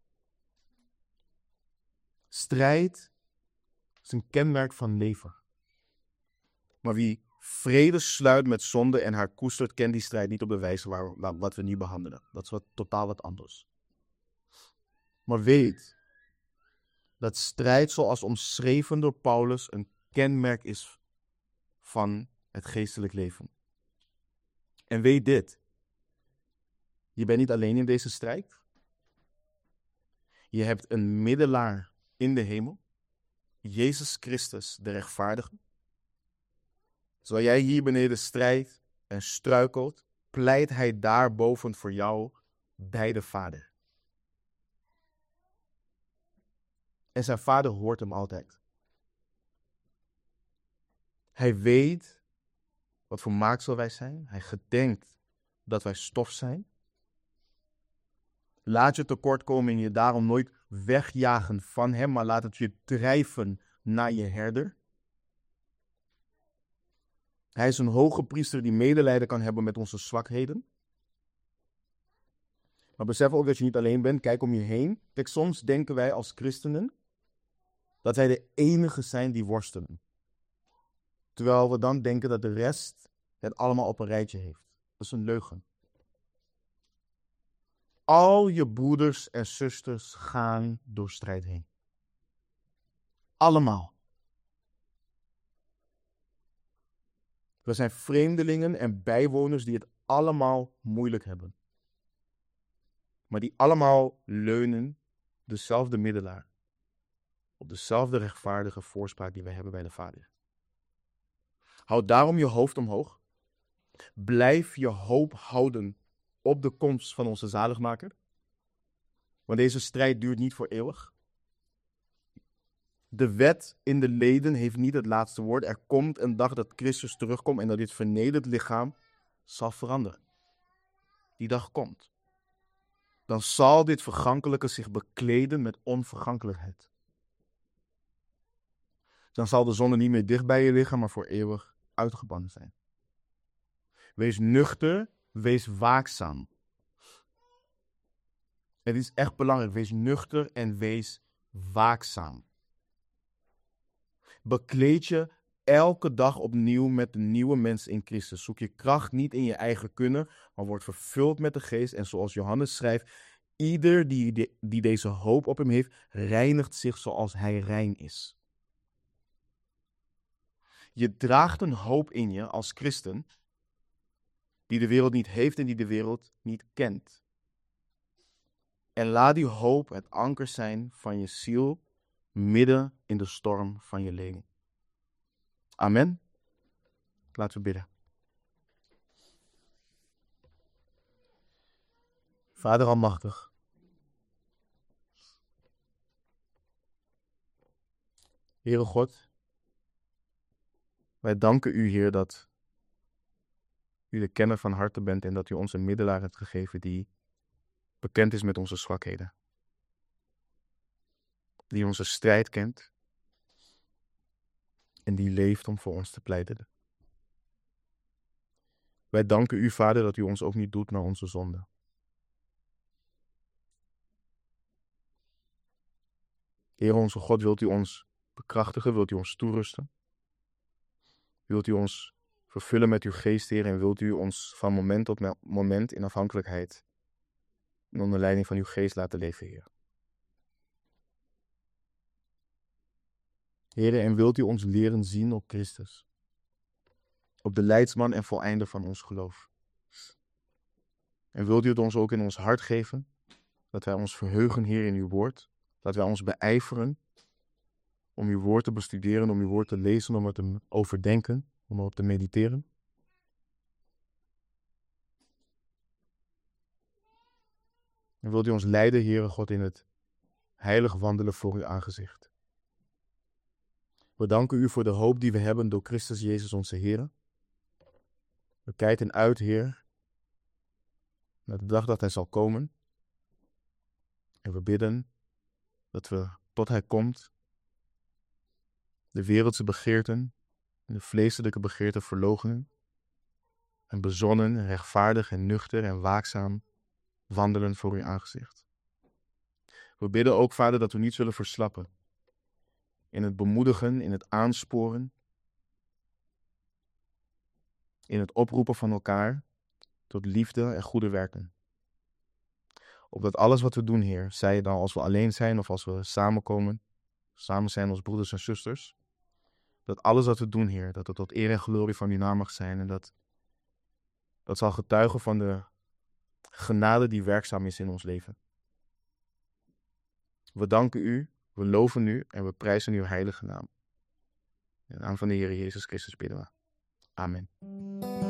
Strijd is een kenmerk van leven. Maar wie vrede sluit met zonde en haar koestert, kent die strijd niet op de wijze waar, waar, wat we nu behandelen. Dat is wat, totaal wat anders. Maar weet dat strijd, zoals omschreven door Paulus, een kenmerk is van het geestelijk leven. En weet dit: je bent niet alleen in deze strijd. Je hebt een middelaar in de hemel, Jezus Christus, de rechtvaardige. Zoals jij hier beneden strijdt en struikelt, pleit hij daarboven voor jou bij de Vader. En zijn Vader hoort hem altijd. Hij weet wat voor maaksel wij zijn. Hij gedenkt dat wij stof zijn. Laat je tekortkoming je daarom nooit wegjagen van hem, maar laat het je drijven naar je herder. Hij is een hoge priester die medelijden kan hebben met onze zwakheden. Maar besef ook dat je niet alleen bent. Kijk om je heen. Kijk, soms denken wij als christenen dat wij de enige zijn die worstelen. Terwijl we dan denken dat de rest het allemaal op een rijtje heeft. Dat is een leugen. Al je broeders en zusters gaan door strijd heen. Allemaal. We zijn vreemdelingen en bijwoners die het allemaal moeilijk hebben. Maar die allemaal leunen dezelfde middelaar. Op dezelfde rechtvaardige voorspraak die wij hebben bij de Vader. Houd daarom je hoofd omhoog. Blijf je hoop houden op de komst van onze zaligmaker. Want deze strijd duurt niet voor eeuwig. De wet in de leden heeft niet het laatste woord. Er komt een dag dat Christus terugkomt en dat dit vernederd lichaam zal veranderen. Die dag komt. Dan zal dit vergankelijke zich bekleden met onvergankelijkheid. Dan zal de zonde niet meer dicht bij je liggen, maar voor eeuwig uitgebannen zijn. Wees nuchter, wees waakzaam. Het is echt belangrijk. Wees nuchter en wees waakzaam. Bekleed je elke dag opnieuw met de nieuwe mens in Christus. Zoek je kracht niet in je eigen kunnen, maar word vervuld met de geest. En zoals Johannes schrijft, ieder die, de, die deze hoop op hem heeft, reinigt zich zoals hij rein is. Je draagt een hoop in je als christen, die de wereld niet heeft en die de wereld niet kent. En laat die hoop het anker zijn van je ziel, midden in de storm van je leven. Amen. Laten we bidden. Vader almachtig, Heere God, wij danken u, Heer, dat u de kenner van harten bent en dat u ons een middelaar hebt gegeven die bekend is met onze zwakheden. Die onze strijd kent en die leeft om voor ons te pleiten. Wij danken u, Vader, dat u ons ook niet doet naar onze zonde. Heer onze God, wilt u ons bekrachtigen, wilt u ons toerusten? Wilt u ons vervullen met uw geest, Heer, en wilt u ons van moment tot moment in afhankelijkheid en onder leiding van uw geest laten leven, Heer. Heer, en wilt u ons leren zien op Christus, op de leidsman en voleinder van ons geloof. En wilt u het ons ook in ons hart geven, dat wij ons verheugen, Heer, in uw woord, dat wij ons beijveren om uw woord te bestuderen, om uw woord te lezen, om het te overdenken, om erop te mediteren. En wilt u ons leiden, Heere God, in het heilig wandelen voor uw aangezicht. We danken u voor de hoop die we hebben door Christus Jezus onze Heer. We kijken uit, Heer, naar de dag dat hij zal komen. En we bidden dat we, tot hij komt, de wereldse begeerten en de vleeselijke begeerten verloochenen en bezonnen, rechtvaardig en nuchter en waakzaam wandelen voor uw aangezicht. We bidden ook, Vader, dat we niet zullen verslappen in het bemoedigen, in het aansporen, in het oproepen van elkaar tot liefde en goede werken. Opdat alles wat we doen, Heer, zij het dan als we alleen zijn of als we samenkomen, samen zijn als broeders en zusters, dat alles wat we doen, Heer, dat het tot eer en glorie van uw naam mag zijn en dat dat zal getuigen van de genade die werkzaam is in ons leven. We danken u, we loven u en we prijzen uw heilige naam. In de naam van de Heer Jezus Christus bidden we. Amen.